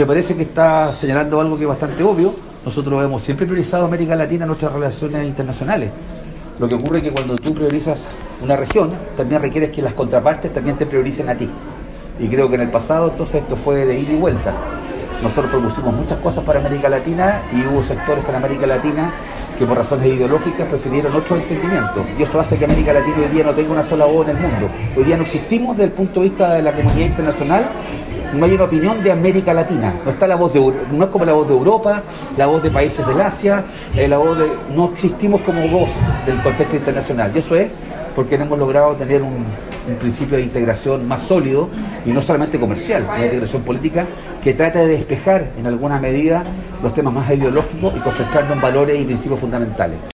Me parece que está señalando algo que es bastante obvio. Nosotros hemos siempre priorizado a América Latina en nuestras relaciones internacionales. Lo que ocurre es que cuando tú priorizas una región, también requieres que las contrapartes también te prioricen a ti. Y creo que en el pasado entonces esto fue de ida y vuelta. Nosotros propusimos muchas cosas para América Latina y hubo sectores en América Latina que por razones ideológicas prefirieron otros entendimientos. Y eso hace que América Latina hoy día no tenga una sola voz en el mundo. Hoy día no existimos desde el punto de vista de la comunidad internacional. No hay una opinión de América Latina. No está la voz de, no es como la voz de Europa, la voz de países del Asia, no existimos como voz del contexto internacional. Y eso es porque hemos logrado tener un principio de integración más sólido y no solamente comercial, una integración política que trata de despejar en alguna medida los temas más ideológicos y concentrarnos en valores y principios fundamentales.